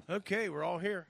Okay, we're all here.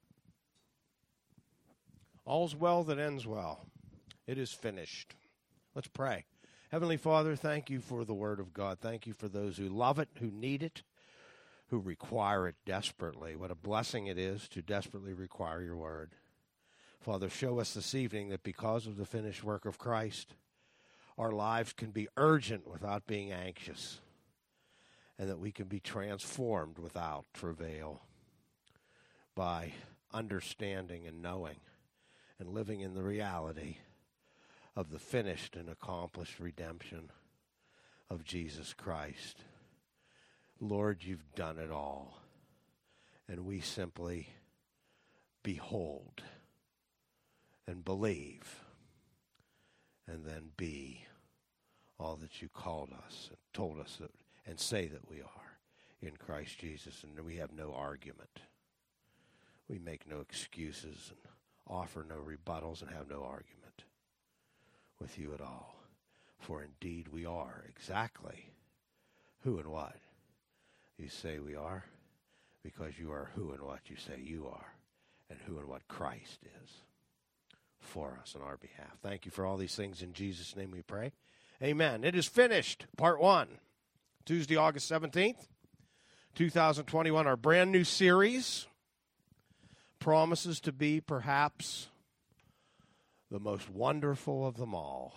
All's well that ends well. It is finished. Let's pray. Heavenly Father, thank you for the Word of God. Thank you for those who love it, who need it, who require it desperately. What a blessing it is to desperately require your Word. Father, show us this evening that because of the finished work of Christ, our lives can be urgent without being anxious, and that we can be transformed without travail by understanding and knowing and living in the reality of the finished and accomplished redemption of Jesus Christ. Lord, you've done it all, and we simply behold and believe and then be all that you called us and told us that, and say that we are in Christ Jesus, and we have no argument. We make no excuses and offer no rebuttals and have no argument with you at all. For indeed we are exactly who and what you say we are, because you are who and what you say you are, and who and what Christ is for us on our behalf. Thank you for all these things. In Jesus' name we pray. Amen. It is finished. Part 1. Tuesday, August 17th, 2021. Our brand new series promises to be perhaps the most wonderful of them all.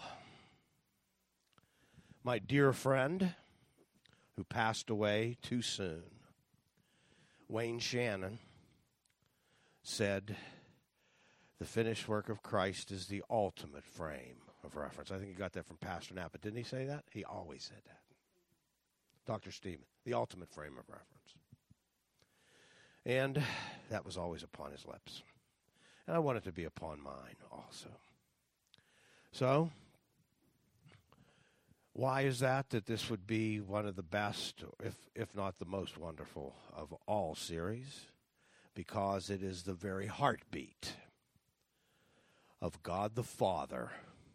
My dear friend who passed away too soon, Wayne Shannon, said the finished work of Christ is the ultimate frame of reference. I think he got that from Pastor Knapp, but didn't he say that? He always said that. Dr. Stephen, the ultimate frame of reference. And that was always upon his lips. And I want it to be upon mine also. So, why is that this would be one of the best, if not the most wonderful of all series? Because it is the very heartbeat of God the Father,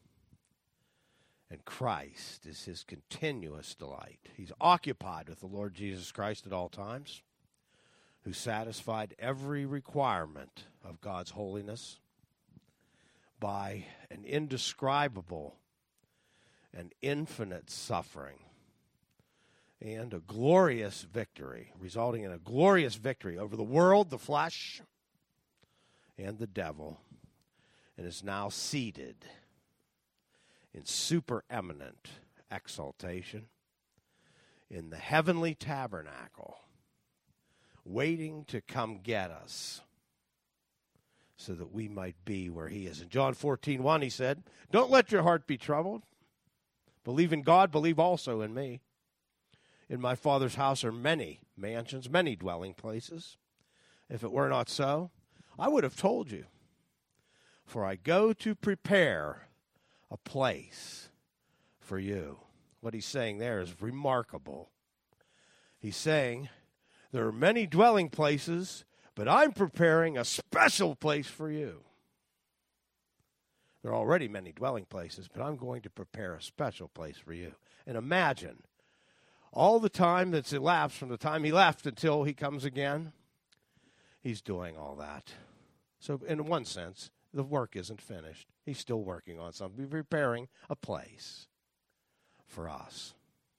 and Christ is his continuous delight. He's occupied with the Lord Jesus Christ at all times, who satisfied every requirement of God's holiness by an indescribable and infinite suffering and a glorious victory, resulting in a glorious victory over the world, the flesh, and the devil, and is now seated in supereminent exaltation in the heavenly tabernacle, waiting to come get us so that we might be where he is. In John 14:1, he said, "Don't let your heart be troubled. Believe in God, believe also in me. In my Father's house are many mansions, many dwelling places. If it were not so, I would have told you. For I go to prepare a place for you." What he's saying there is remarkable. He's saying, there are many dwelling places, but I'm preparing a special place for you. There are already many dwelling places, but I'm going to prepare a special place for you. And imagine all the time that's elapsed from the time he left until he comes again. He's doing all that. So in one sense, the work isn't finished. He's still working on something, preparing a place for us.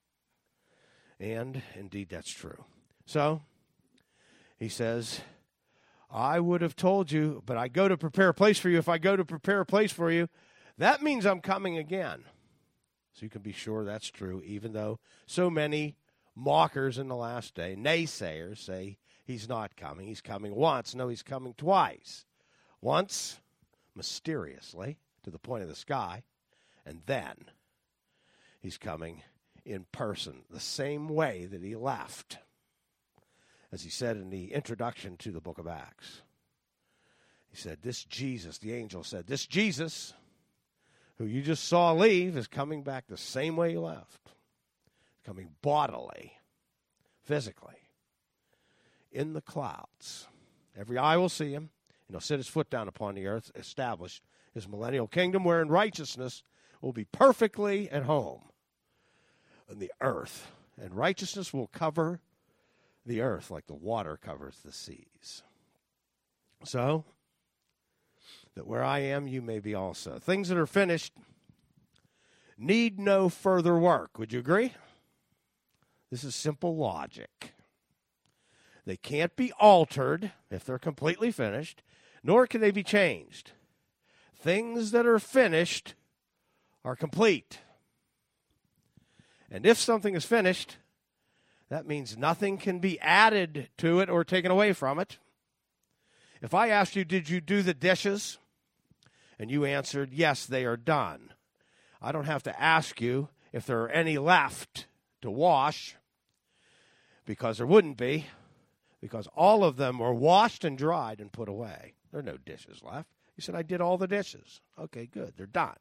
And indeed, that's true. So, he says, I would have told you, but I go to prepare a place for you. If I go to prepare a place for you, that means I'm coming again. So you can be sure that's true, even though so many mockers in the last day, naysayers, say he's not coming. He's coming once. No, he's coming twice. Once, mysteriously, to the point of the sky, and then he's coming in person, the same way that he left, as he said in the introduction to the book of Acts. He said, this Jesus, the angel said, this Jesus, who you just saw leave, is coming back the same way he left. Coming bodily, physically, in the clouds. Every eye will see him, and he'll set his foot down upon the earth, establish his millennial kingdom, wherein righteousness will be perfectly at home on the earth, and righteousness will cover the earth like the water covers the seas. So, that where I am, you may be also. Things that are finished need no further work. Would you agree? This is simple logic. They can't be altered if they're completely finished, nor can they be changed. Things that are finished are complete. And if something is finished, that means nothing can be added to it or taken away from it. If I asked you, did you do the dishes? And you answered, yes, they are done. I don't have to ask you if there are any left to wash, because there wouldn't be, because all of them were washed and dried and put away. There are no dishes left. You said, I did all the dishes. Okay, good. They're done.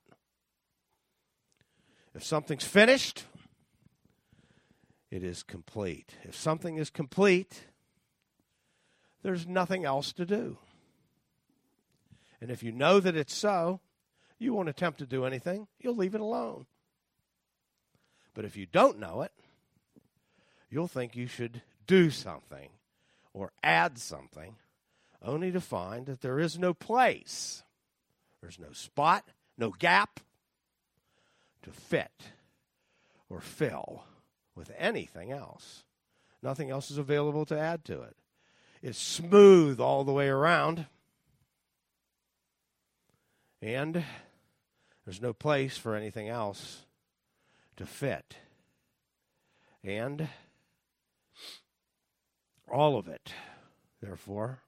If something's finished, it is complete. If something is complete, there's nothing else to do. And if you know that it's so, you won't attempt to do anything. You'll leave it alone. But if you don't know it, you'll think you should do something or add something, only to find that there is no place, there's no spot, no gap to fit or fill with anything else. Nothing else is available to add to it. It's smooth all the way around, and there's no place for anything else to fit. And all of it, therefore,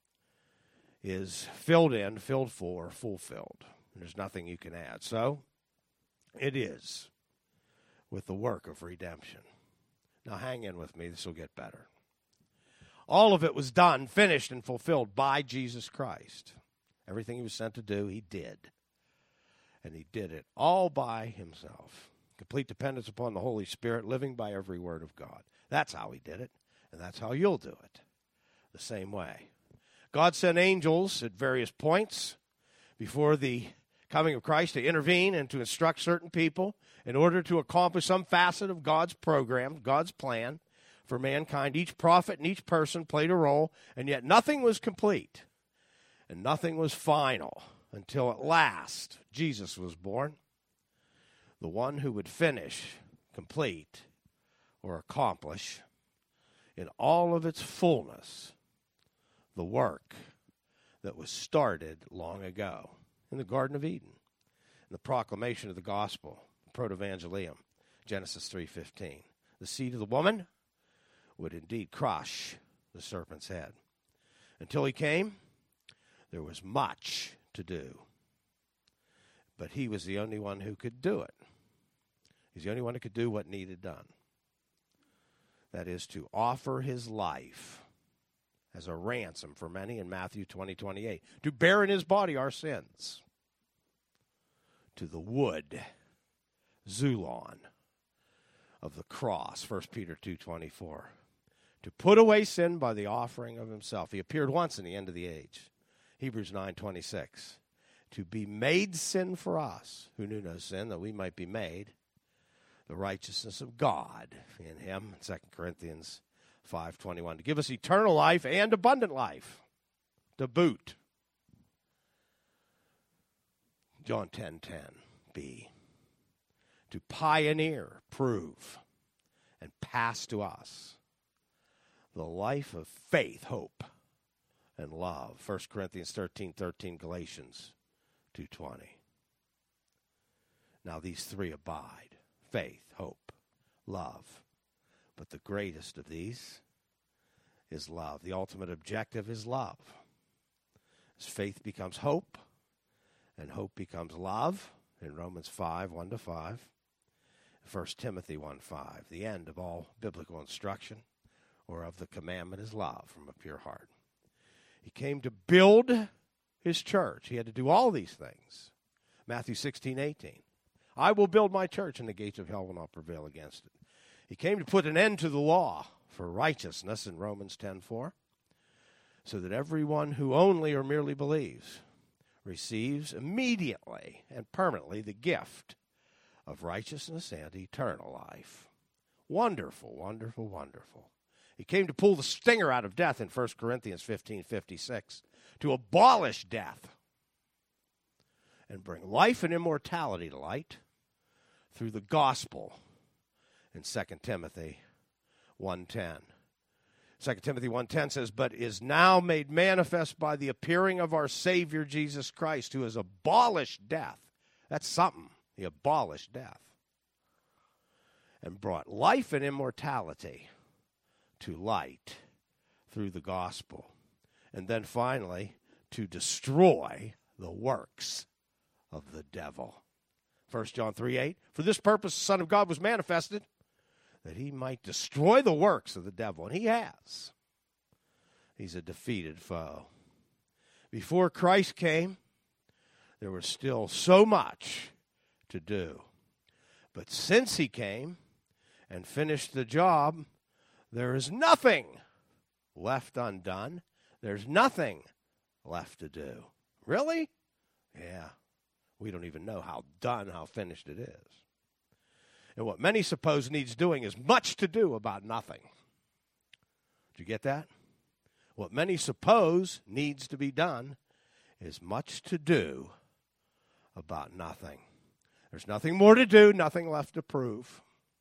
is filled in, filled for, fulfilled. There's nothing you can add. So, it is with the work of redemption. Now hang in with me, this will get better. All of it was done, finished, and fulfilled by Jesus Christ. Everything he was sent to do, he did. And he did it all by himself. Complete dependence upon the Holy Spirit, living by every word of God. That's how he did it, and that's how you'll do it, the same way. God sent angels at various points before the coming of Christ to intervene and to instruct certain people in order to accomplish some facet of God's program, God's plan for mankind. Each prophet and each person played a role, and yet nothing was complete and nothing was final until at last Jesus was born, the one who would finish, complete, or accomplish in all of its fullness the work that was started long ago in the Garden of Eden, in the proclamation of the gospel, Protevangelium, Genesis 3:15. The seed of the woman would indeed crush the serpent's head. Until he came, there was much to do. But he was the only one who could do it. He's the only one who could do what needed done. That is to offer his life as a ransom for many in Matthew 20:28. To bear in his body our sins. To the wood, Zulon, of the cross, 1 Peter 2:24. To put away sin by the offering of himself. He appeared once in the end of the age. Hebrews 9:26. To be made sin for us, who knew no sin, that we might be made the righteousness of God in him, 2 Corinthians 5:21. To give us eternal life and abundant life, to boot. John 10:10b. To pioneer, prove, and pass to us the life of faith, hope, and love. 1 Corinthians 13:13, Galatians 2:20. Now these three abide: faith, hope, love. But the greatest of these is love. The ultimate objective is love. As faith becomes hope, and hope becomes love, in Romans 5:1-5, 1 Timothy 1:5, the end of all biblical instruction or of the commandment is love from a pure heart. He came to build his church. He had to do all these things. Matthew 16:18. I will build my church, and the gates of hell will not prevail against it. He came to put an end to the law for righteousness in Romans 10:4, so that everyone who only or merely believes receives immediately and permanently the gift of righteousness and eternal life. Wonderful, wonderful, wonderful. He came to pull the stinger out of death in 1 Corinthians 15:56, to abolish death and bring life and immortality to light through the gospel in 2 Timothy 1:10. 2 Timothy 1:10 says, but is now made manifest by the appearing of our Savior Jesus Christ, who has abolished death. That's something. He abolished death. And brought life and immortality to light through the gospel. And then finally, to destroy the works of the devil. 1 John 3:8, for this purpose the Son of God was manifested, that he might destroy the works of the devil. And he has. He's a defeated foe. Before Christ came, there was still so much to do. But since he came and finished the job, there is nothing left undone. There's nothing left to do. Really? Yeah. We don't even know how finished it is. And what many suppose needs doing is much to do about nothing. Did you get that? What many suppose needs to be done is much to do about nothing. There's nothing more to do, nothing left to prove.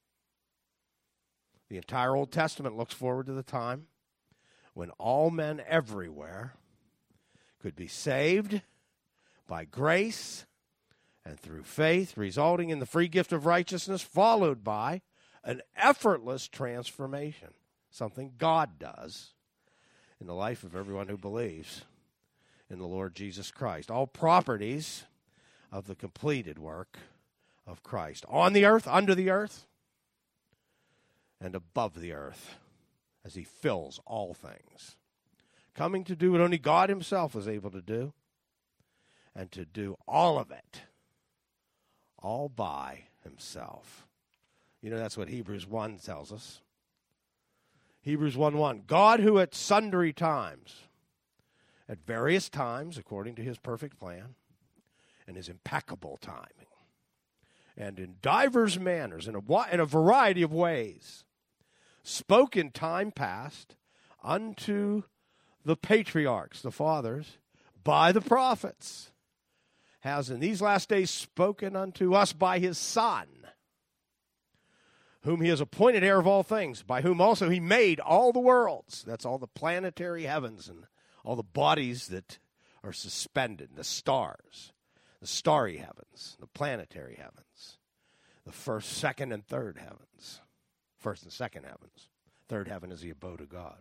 The entire Old Testament looks forward to the time when all men everywhere could be saved by grace and through faith, resulting in the free gift of righteousness, followed by an effortless transformation, something God does in the life of everyone who believes in the Lord Jesus Christ. All properties of the completed work of Christ, on the earth, under the earth, and above the earth, as he fills all things, coming to do what only God himself is able to do, and to do all of it all by himself. You know, that's what Hebrews 1 tells us. Hebrews 1:1, God who at sundry times, at various times, according to his perfect plan and his impeccable timing, and in divers manners, in a variety of ways, spoke in time past unto the patriarchs, the fathers, by the prophets, has in these last days spoken unto us by his Son, whom he has appointed heir of all things, by whom also he made all the worlds. That's all the planetary heavens and all the bodies that are suspended, the stars, the starry heavens, the planetary heavens, the first, second, and third heavens. First and second heavens. Third heaven is the abode of God.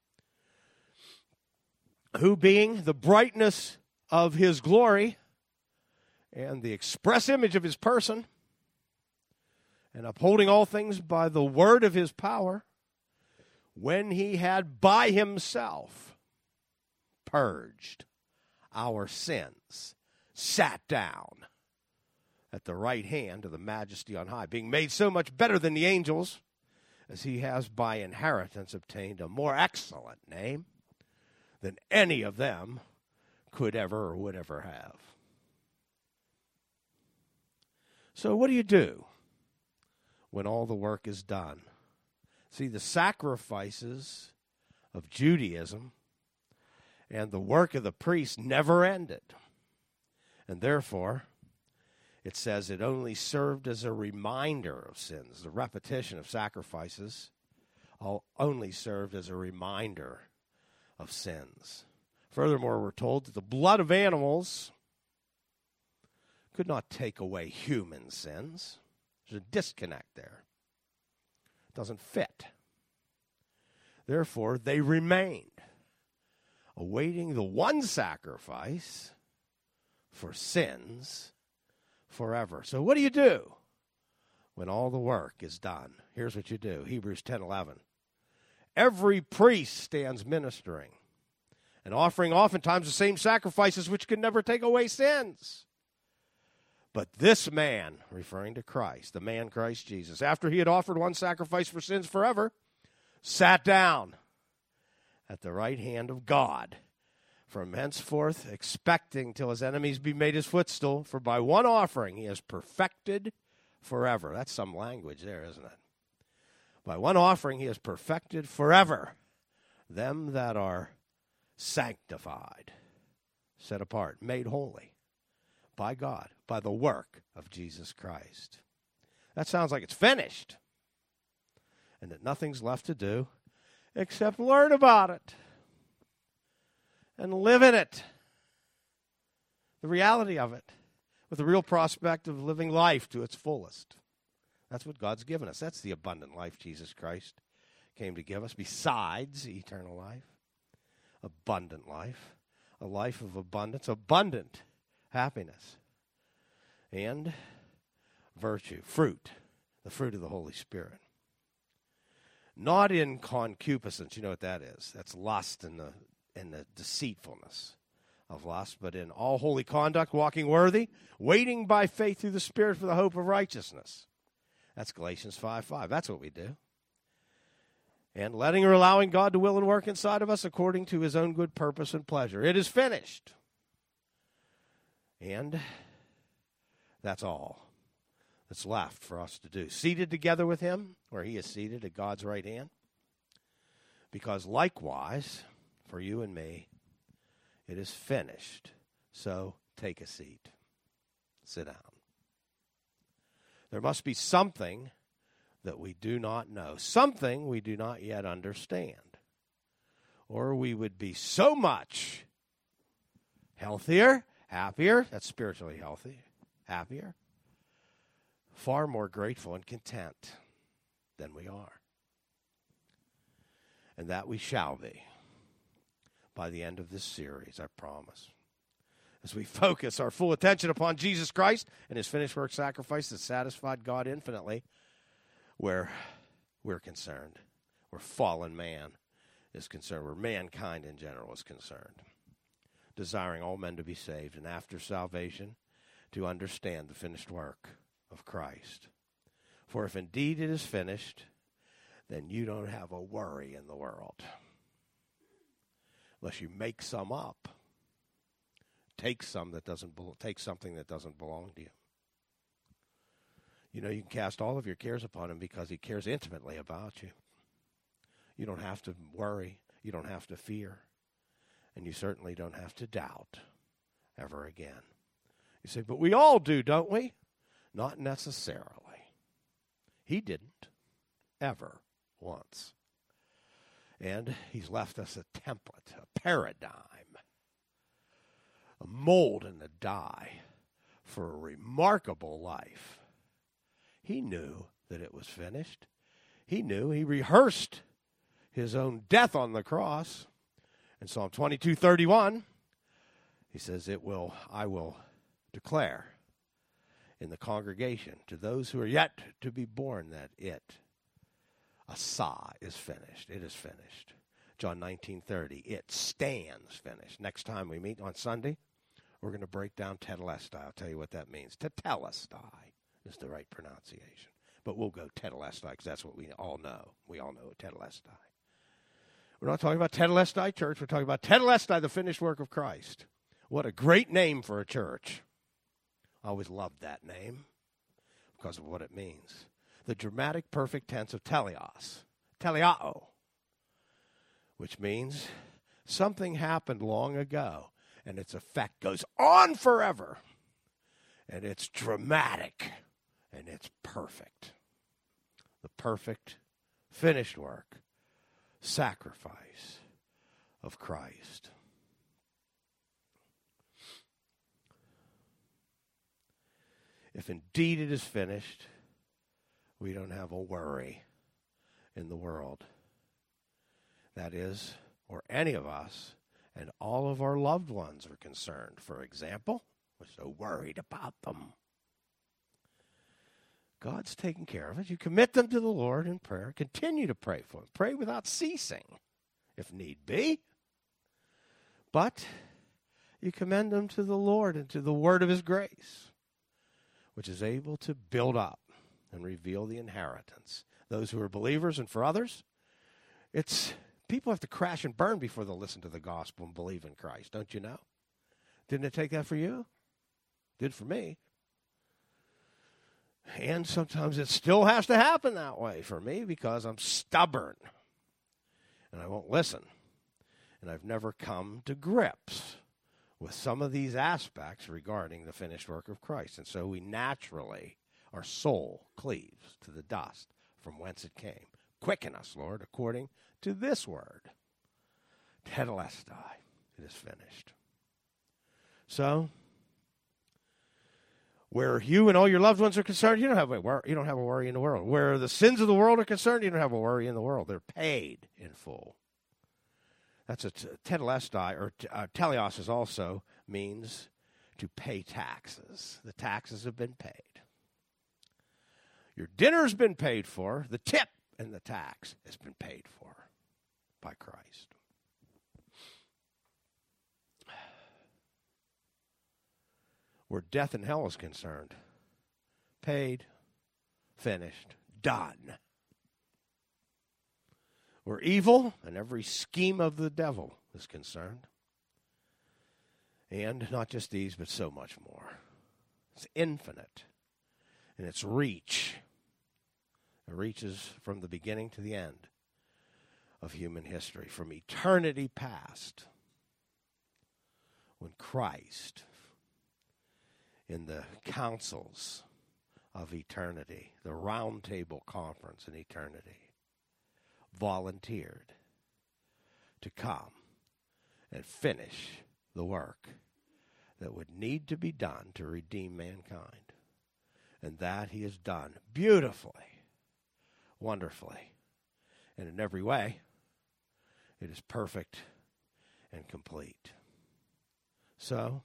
Who being the brightness of his glory and the express image of his person, and upholding all things by the word of his power, when he had by himself purged our sins, sat down at the right hand of the majesty on high, being made so much better than the angels, as he has by inheritance obtained a more excellent name than any of them could ever or would ever have. So what do you do when all the work is done? See, the sacrifices of Judaism and the work of the priests never ended. And therefore, it says it only served as a reminder of sins. The repetition of sacrifices only served as a reminder of sins. Furthermore, we're told that the blood of animals could not take away human sins. There's a disconnect there. It doesn't fit. Therefore, they remained, awaiting the one sacrifice for sins forever. So what do you do when all the work is done? Here's what you do. Hebrews 10:11. Every priest stands ministering and offering oftentimes the same sacrifices which can never take away sins. But this man, referring to Christ, the man Christ Jesus, after he had offered one sacrifice for sins forever, sat down at the right hand of God, from henceforth expecting till his enemies be made his footstool. For by one offering he has perfected forever. That's some language there, isn't it? By one offering he has perfected forever them that are sanctified, set apart, made holy by God, by the work of Jesus Christ. That sounds like it's finished, and that nothing's left to do except learn about it and live in it, the reality of it, with the real prospect of living life to its fullest. That's what God's given us. That's the abundant life Jesus Christ came to give us, besides eternal life. Abundant life, a life of abundance, abundant happiness, and virtue, fruit, the fruit of the Holy Spirit. Not in concupiscence, you know what that is. That's lust and the deceitfulness of lust, but in all holy conduct, walking worthy, waiting by faith through the Spirit for the hope of righteousness. That's Galatians 5:5. That's what we do. And letting or allowing God to will and work inside of us according to his own good purpose and pleasure. It is finished. And that's all that's left for us to do. Seated together with him, where he is seated at God's right hand. Because likewise, for you and me, it is finished. So take a seat. Sit down. There must be something that we do not know, something we do not yet understand, or we would be so much healthier, happier, that's spiritually healthy, happier, far more grateful and content than we are. And that we shall be by the end of this series, I promise. As we focus our full attention upon Jesus Christ and his finished work sacrifice that satisfied God infinitely, where we're concerned, where fallen man is concerned, where mankind in general is concerned, desiring all men to be saved, and after salvation, to understand the finished work of Christ. For if indeed it is finished, then you don't have a worry in the world, unless you make some up. Take something that doesn't belong to you. You know, you can cast all of your cares upon him because he cares intimately about you. You don't have to worry. You don't have to fear. And you certainly don't have to doubt ever again. You say, but we all do, don't we? Not necessarily. He didn't ever once. And he's left us a template, a paradigm, a mold and a die for a remarkable life. He knew that it was finished. He knew. He rehearsed his own death on the cross. In Psalm 22:31, he says, I will declare in the congregation to those who are yet to be born that Asa is finished. It is finished. John 19:30, it stands finished. Next time we meet on Sunday, we're going to break down tetelestai. I'll tell you what that means. Tetelestai is the right pronunciation. But we'll go tetelestai because that's what we all know. We all know tetelestai. We're not talking about tetelestai church. We're talking about tetelestai, the finished work of Christ. What a great name for a church. I always loved that name because of what it means. The dramatic perfect tense of teleos, teleao, which means something happened long ago, and its effect goes on forever. And it's dramatic, and it's perfect. The perfect, finished work, sacrifice of Christ. If indeed it is finished, we don't have a worry in the world. That is, or any of us, and all of our loved ones are concerned. For example, we're so worried about them. God's taking care of it. You commit them to the Lord in prayer. Continue to pray for them. Pray without ceasing, if need be. But you commend them to the Lord and to the word of his grace, which is able to build up and reveal the inheritance. Those who are believers, and for others, people have to crash and burn before they'll listen to the gospel and believe in Christ. Don't you know? Didn't it take that for you? Did for me. And sometimes it still has to happen that way for me because I'm stubborn and I won't listen. And I've never come to grips with some of these aspects regarding the finished work of Christ. And so we naturally, our soul cleaves to the dust from whence it came. Quicken us, Lord, according to this word. Tetelestai, it is finished. So, where you and all your loved ones are concerned, you don't have a worry in the world. Where the sins of the world are concerned, you don't have a worry in the world. They're paid in full. That's a tetelestai, or teleos is also means to pay taxes. The taxes have been paid. Your dinner's been paid for. The tip and the tax has been paid for by Christ. Where death and hell is concerned, paid, finished, done. Where evil and every scheme of the devil is concerned, and not just these, but so much more. It's infinite in its reach. It reaches from the beginning to the end of human history, from eternity past, when Christ, in the councils of eternity, the round table conference in eternity, volunteered to come and finish the work that would need to be done to redeem mankind. And that he has done beautifully, wonderfully, and in every way, it is perfect and complete. So,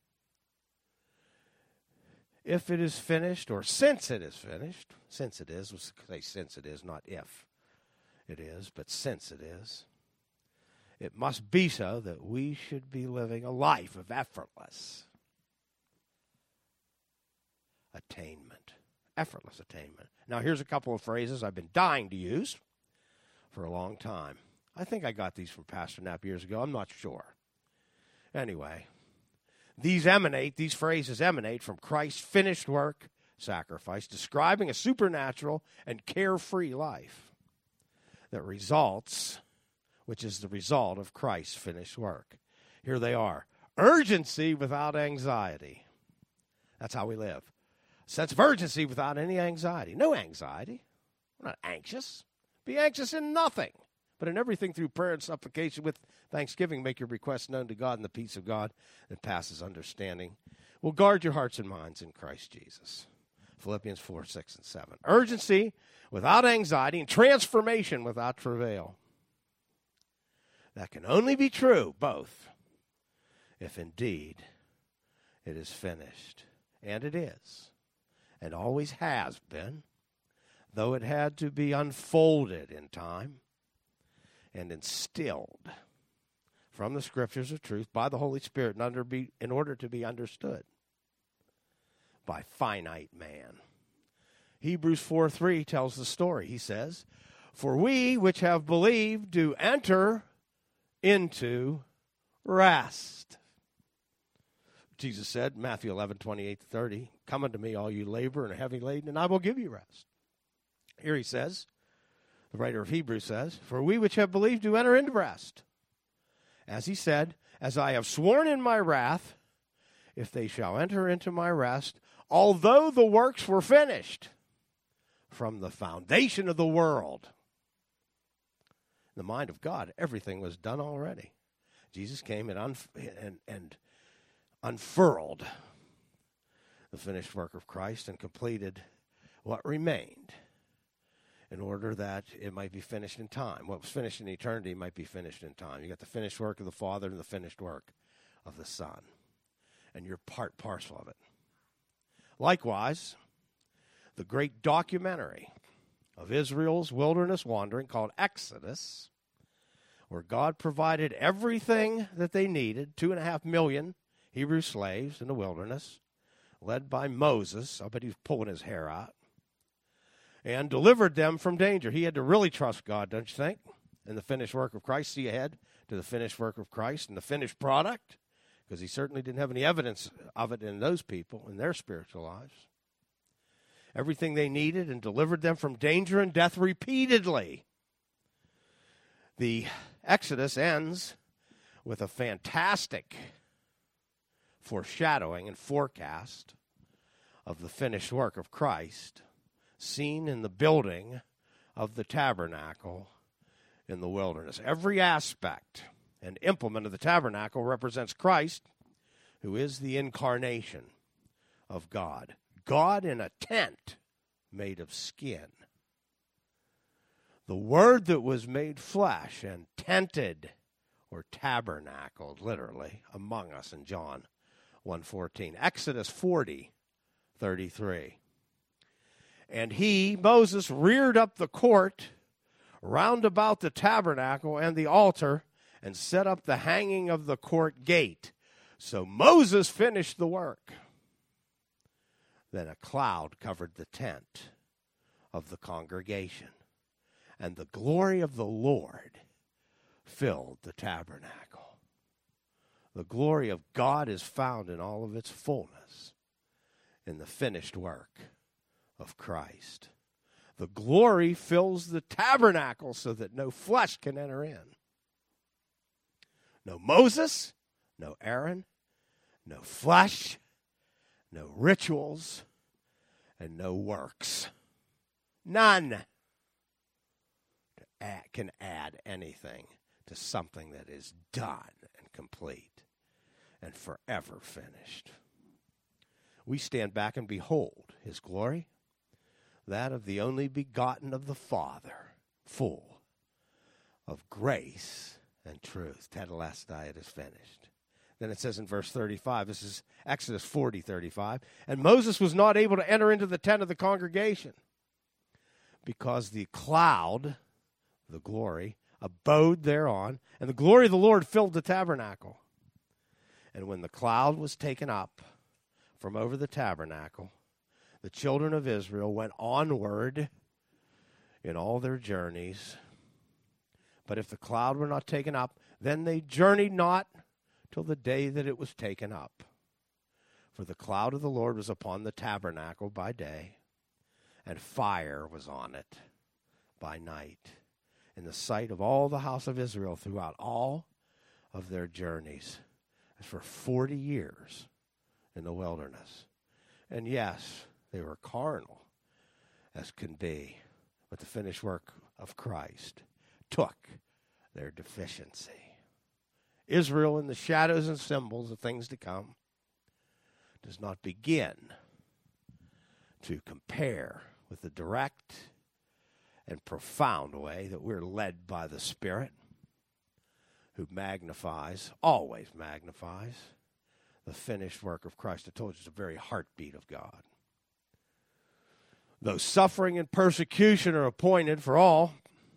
if it is finished, or since it is finished, since it is, let's say since it is, not if it is, but since it is, it must be so that we should be living a life of effortless attainment. Effortless attainment. Now, here's a couple of phrases I've been dying to use for a long time. I think I got these from Pastor Knapp years ago. I'm not sure. Anyway, these phrases emanate from Christ's finished work, sacrifice, describing a supernatural and carefree life that results, which is the result of Christ's finished work. Here they are. Urgency without anxiety. That's how we live. Sense of urgency without any anxiety. No anxiety. We're not anxious. Be anxious in nothing, but in everything through prayer and supplication with thanksgiving, make your requests known to God, and the peace of God that passes understanding will guard your hearts and minds in Christ Jesus. Philippians 4, 6, and 7. Urgency without anxiety and transformation without travail. That can only be true, both, if indeed it is finished. And it is, and always has been, though it had to be unfolded in time and instilled from the Scriptures of truth by the Holy Spirit in order to be understood by finite man. Hebrews 4:3 tells the story. He says, "For we which have believed do enter into rest." Jesus said, Matthew 11:28-30, "Come unto me, all you labor and are heavy laden, and I will give you rest." Here he says, the writer of Hebrews says, "For we which have believed do enter into rest. As he said, as I have sworn in my wrath, if they shall enter into my rest, although the works were finished from the foundation of the world." In the mind of God, everything was done already. Jesus came and unfurled the finished work of Christ and completed what remained in order that it might be finished in time. What was finished in eternity might be finished in time. You got the finished work of the Father and the finished work of the Son. And you're part parcel of it. Likewise, the great documentary of Israel's wilderness wandering called Exodus, where God provided everything that they needed, 2.5 million Hebrew slaves in the wilderness, led by Moses. I bet he was pulling his hair out, and delivered them from danger. He had to really trust God, don't you think? In the finished work of Christ, see ahead to the finished work of Christ and the finished product, because he certainly didn't have any evidence of it in those people, in their spiritual lives. everything they needed and delivered them from danger and death repeatedly. The Exodus ends with a fantastic foreshadowing and forecast of the finished work of Christ, seen in the building of the tabernacle in the wilderness. Every aspect and implement of the tabernacle represents Christ, who is the incarnation of God. God in a tent made of skin. The Word that was made flesh and tented or tabernacled, literally, among us in John 1:14. Exodus 40:33. And he, Moses, reared up the court round about the tabernacle and the altar and set up the hanging of the court gate. So Moses finished the work. Then a cloud covered the tent of the congregation, and the glory of the Lord filled the tabernacle. The glory of God is found in all of its fullness in the finished work of Christ. The glory fills the tabernacle so that no flesh can enter in. No Moses, no Aaron, no flesh, no rituals, and no works. None can add anything to something that is done and complete and forever finished. We stand back and behold his glory, that of the only begotten of the Father, full of grace and truth. Tetelestai, it is finished. Then it says in verse 35, this is Exodus 40:35, and Moses was not able to enter into the tent of the congregation because the cloud, the glory, abode thereon, and the glory of the Lord filled the tabernacle. And when the cloud was taken up from over the tabernacle, the children of Israel went onward in all their journeys. But if the cloud were not taken up, then they journeyed not till the day that it was taken up. For the cloud of the Lord was upon the tabernacle by day, and fire was on it by night, in the sight of all the house of Israel throughout all of their journeys, as for 40 years in the wilderness. And yes, they were carnal as can be, but the finished work of Christ took their deficiency. Israel, in the shadows and symbols of things to come, does not begin to compare with the direct and profound way that we're led by the Spirit, who magnifies, always magnifies, the finished work of Christ. I told you it's the very heartbeat of God. Though suffering and persecution are appointed for all,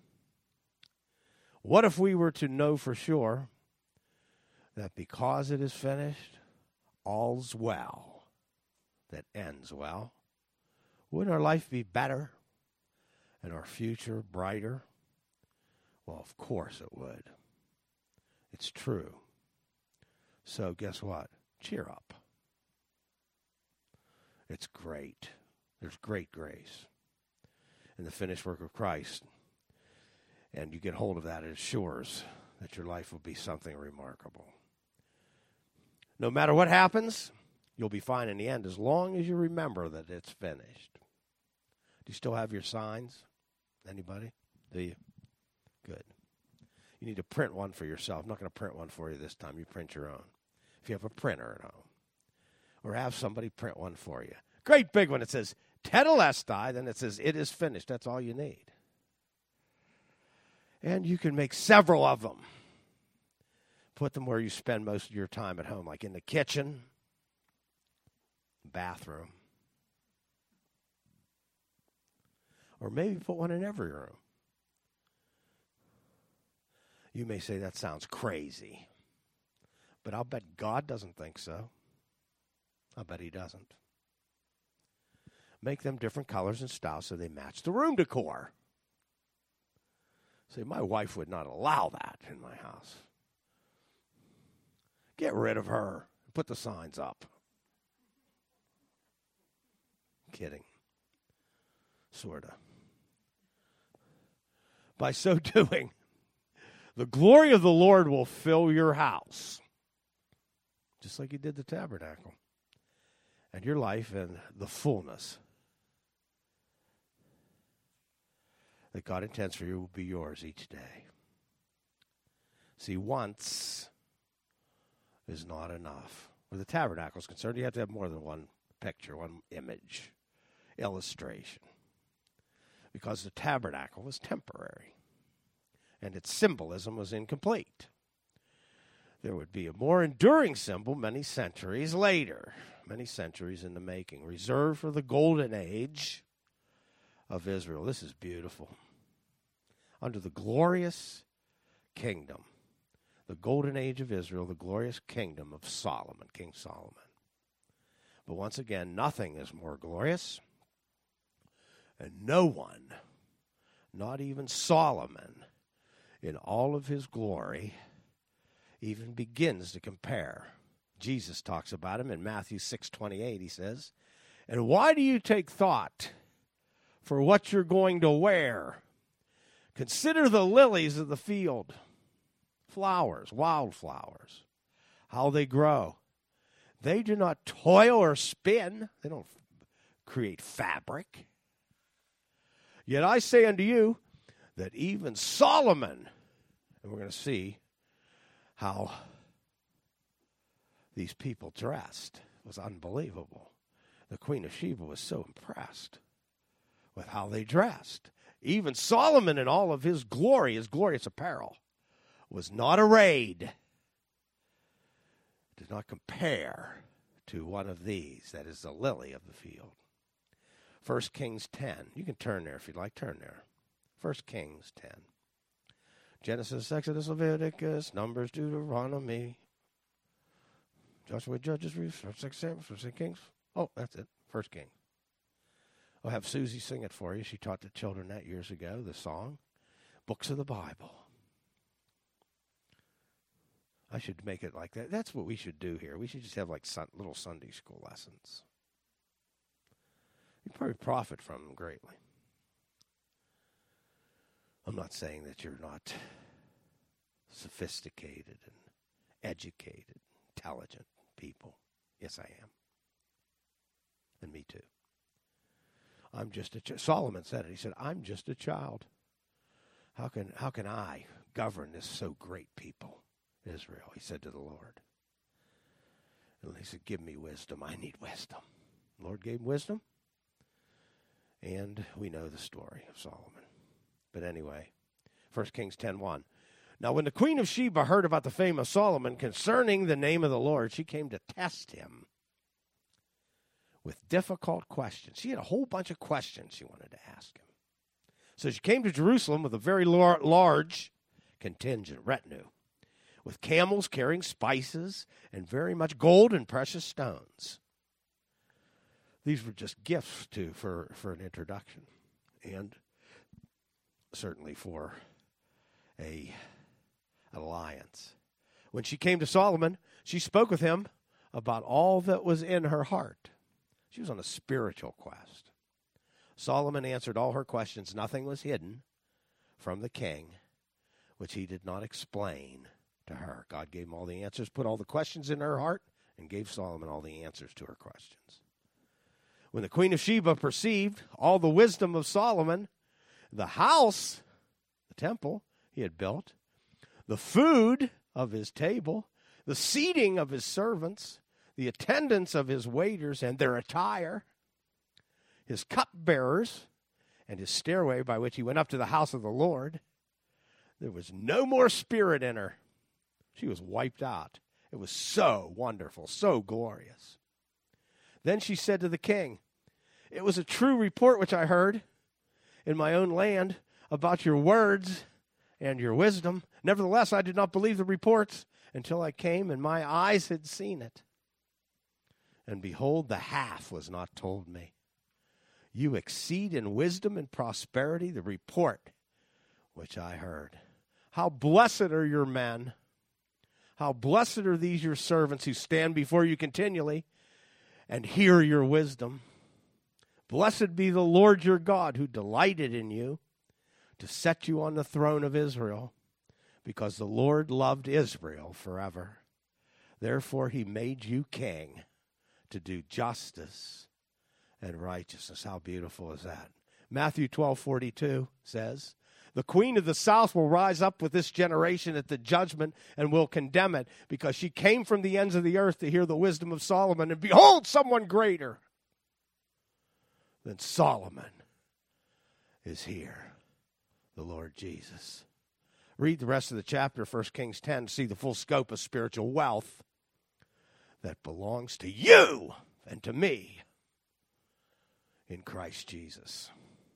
what if we were to know for sure that because it is finished, all's well that ends well? Wouldn't our life be better and our future brighter? Well, of course it would. It's true. So guess what? Cheer up. It's great. There's great grace in the finished work of Christ. And you get hold of that, it assures that your life will be something remarkable. No matter what happens, you'll be fine in the end as long as you remember that it's finished. Do you still have your signs? Anybody? Do you? Good. You need to print one for yourself. I'm not going to print one for you this time. You print your own. If you have a printer at home. Or have somebody print one for you. Great big one. It says, Tetelestai. Then it says, it is finished. That's all you need. And you can make several of them. Put them where you spend most of your time at home, like in the kitchen, bathroom. Or maybe put one in every room. You may say that sounds crazy, but I'll bet God doesn't think so. I'll bet he doesn't. Make them different colors and styles so they match the room decor. See, my wife would not allow that in my house. Get rid of her. Put the signs up. Kidding. sort of. By so doing, the glory of the Lord will fill your house, just like he did the tabernacle, and your life and the fullness that God intends for you will be yours each day. See, once is not enough. Where the tabernacle is concerned, you have to have more than one picture, one image, illustration. Because the tabernacle was temporary, and its symbolism was incomplete. There would be a more enduring symbol many centuries later, many centuries in the making, reserved for the golden age of Israel. This is beautiful. Under the glorious kingdom, the golden age of Israel, the glorious kingdom of Solomon, King Solomon. But once again, nothing is more glorious, and no one, not even Solomon, in all of his glory, even begins to compare. Jesus talks about him in Matthew 6:28. He says, "And why do you take thought for what you're going to wear? Consider the lilies of the field, flowers, wildflowers, how they grow. They do not toil or spin. They don't create fabric. Yet I say unto you that even Solomon," and we're going to see how these people dressed, was unbelievable. The Queen of Sheba was so impressed with how they dressed. Even Solomon in all of his glory, his glorious apparel, was not arrayed, did not compare to one of these, that is the lily of the field. 1 Kings 10. You can turn there if you'd like. Turn there. 1 Kings 10. Genesis, Exodus, Leviticus, Numbers, Deuteronomy, Joshua, Judges, Ruth, 6 Samuel, 6 Kings. Oh, that's it. 1 Kings. I'll have Susie sing it for you. She taught the children that years ago, the song. Books of the Bible. I should make it like that. That's what we should do here. We should just have like little Sunday school lessons. You probably profit from them greatly. I'm not saying that you're not sophisticated and educated, intelligent people. Yes, I am. And me too. I'm just a Solomon said it. He said, "I'm just a child. How can I govern this so great people, Israel?" He said to the Lord. And he said, "Give me wisdom. I need wisdom." The Lord gave him wisdom. And we know the story of Solomon. But anyway, 1 Kings 10:1. Now when the Queen of Sheba heard about the fame of Solomon concerning the name of the Lord, she came to test him with difficult questions. She had a whole bunch of questions she wanted to ask him. So she came to Jerusalem with a very large contingent retinue, with camels carrying spices and very much gold and precious stones. These were just gifts for an introduction, and certainly for an alliance. When she came to Solomon, she spoke with him about all that was in her heart. She was on a spiritual quest. Solomon answered all her questions. Nothing was hidden from the king, which he did not explain to her. God gave him all the answers, put all the questions in her heart, and gave Solomon all the answers to her questions. When the Queen of Sheba perceived all the wisdom of Solomon, the house, the temple he had built, the food of his table, the seating of his servants, the attendance of his waiters and their attire, his cupbearers, and his stairway by which he went up to the house of the Lord, there was no more spirit in her. She was wiped out. It was so wonderful, so glorious. Then she said to the king, "It was a true report which I heard in my own land about your words and your wisdom. Nevertheless, I did not believe the reports until I came and my eyes had seen it. And behold, the half was not told me. You exceed in wisdom and prosperity the report which I heard. How blessed are your men! How blessed are these your servants who stand before you continually and hear your wisdom. Blessed be the Lord your God, who delighted in you to set you on the throne of Israel, because the Lord loved Israel forever. Therefore he made you king to do justice and righteousness. How beautiful is that? Matthew 12:42 says, the queen of the south will rise up with this generation at the judgment and will condemn it, because she came from the ends of the earth to hear the wisdom of Solomon. And behold, someone greater than Solomon is here, the Lord Jesus. Read the rest of the chapter, 1 Kings 10, to see the full scope of spiritual wealth that belongs to you and to me in Christ Jesus.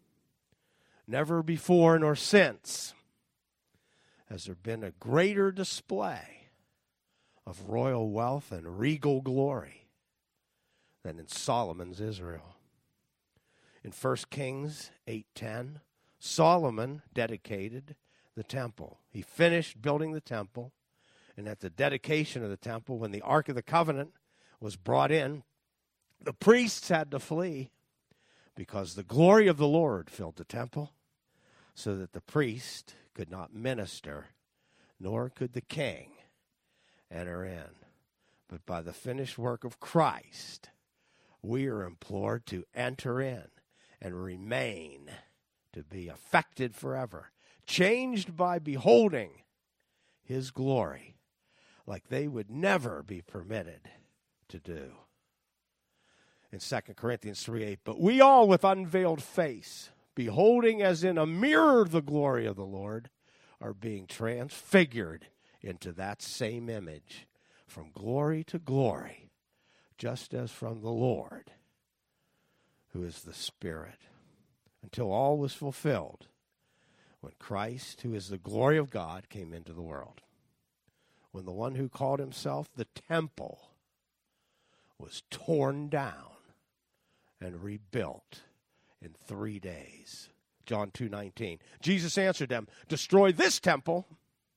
Never before nor since has there been a greater display of royal wealth and regal glory than in Solomon's Israel. In 1 Kings 8:10, Solomon dedicated the temple. He finished building the temple, and at the dedication of the temple, when the Ark of the Covenant was brought in, the priests had to flee because the glory of the Lord filled the temple, so that the priest could not minister, nor could the king enter in. But by the finished work of Christ, we are implored to enter in and remain, to be affected forever, changed by beholding his glory like they would never be permitted to do. In 2 Corinthians 3:8, but we all with unveiled face, beholding as in a mirror the glory of the Lord, are being transfigured into that same image, from glory to glory, just as from the Lord, who is the Spirit, until all was fulfilled when Christ, who is the glory of God, came into the world. When the one who called himself the temple was torn down and rebuilt in 3 days. John 2:19. Jesus answered them, destroy this temple,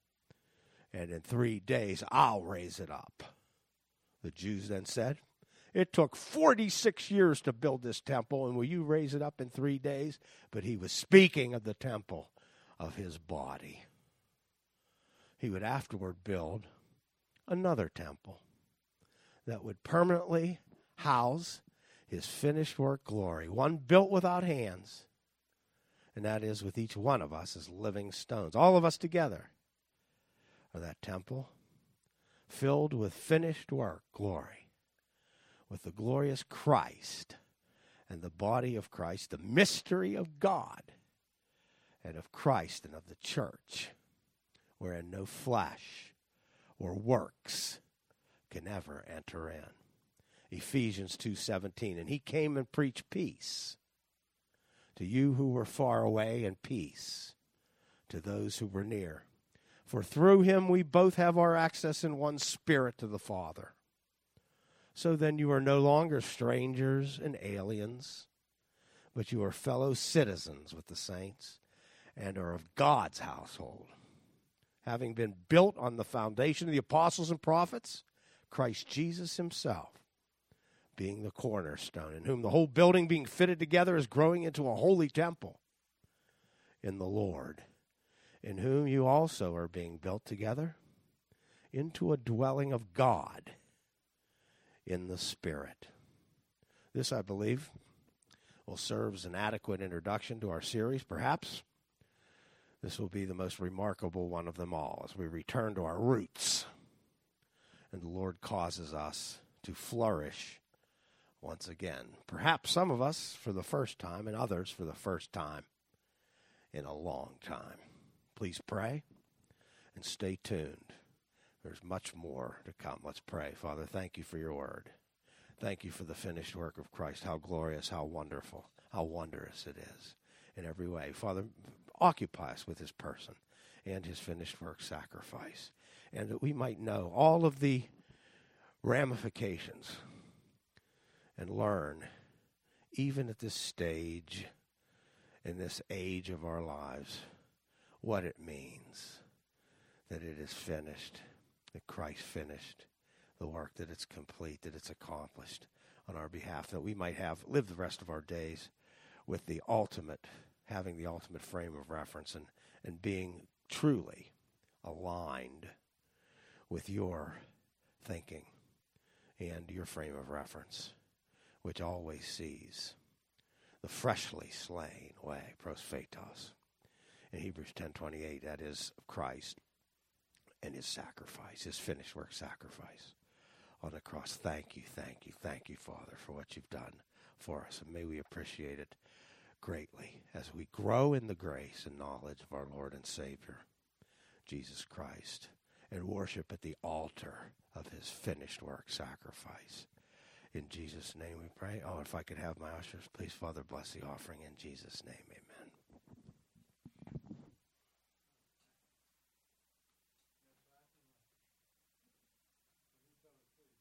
and in 3 days I'll raise it up. The Jews then said, it took 46 years to build this temple, and will you raise it up in 3 days? But he was speaking of the temple of his body. He would afterward build another temple that would permanently house his finished work glory, one built without hands, and that is with each one of us as living stones. All of us together are that temple filled with finished work glory, with the glorious Christ and the body of Christ, the mystery of God and of Christ and of the church, wherein no flesh or works can ever enter in. Ephesians 2:17, and he came and preached peace to you who were far away, and peace to those who were near. For through him we both have our access in one Spirit to the Father. So then you are no longer strangers and aliens, but you are fellow citizens with the saints and are of God's household, having been built on the foundation of the apostles and prophets, Christ Jesus himself being the cornerstone, in whom the whole building being fitted together is growing into a holy temple in the Lord, in whom you also are being built together into a dwelling of God in the Spirit. This, I believe, will serve as an adequate introduction to our series. Perhaps this will be the most remarkable one of them all as we return to our roots and the Lord causes us to flourish once again. Perhaps some of us for the first time, and others for the first time in a long time. Please pray and stay tuned. There's much more to come. Let's pray. Father, thank you for your word. Thank you for the finished work of Christ. How glorious, how wonderful, how wondrous it is in every way. Father, occupy us with his person and his finished work sacrifice, and that we might know all of the ramifications and learn, even at this stage, in this age of our lives, what it means that it is finished, that Christ finished the work, that it's complete, that it's accomplished on our behalf, that we might live the rest of our days with having the ultimate frame of reference and being truly aligned with your thinking and your frame of reference, which always sees the freshly slain way, prosphatos. In Hebrews 10:28, that is Christ and his sacrifice, his finished work sacrifice on the cross. Thank you, Father, for what you've done for us. And may we appreciate it greatly as we grow in the grace and knowledge of our Lord and Savior, Jesus Christ, and worship at the altar of his finished work sacrifice. In Jesus' name we pray. Oh, if I could have my ushers, please, Father, bless the offering in Jesus' name. Amen.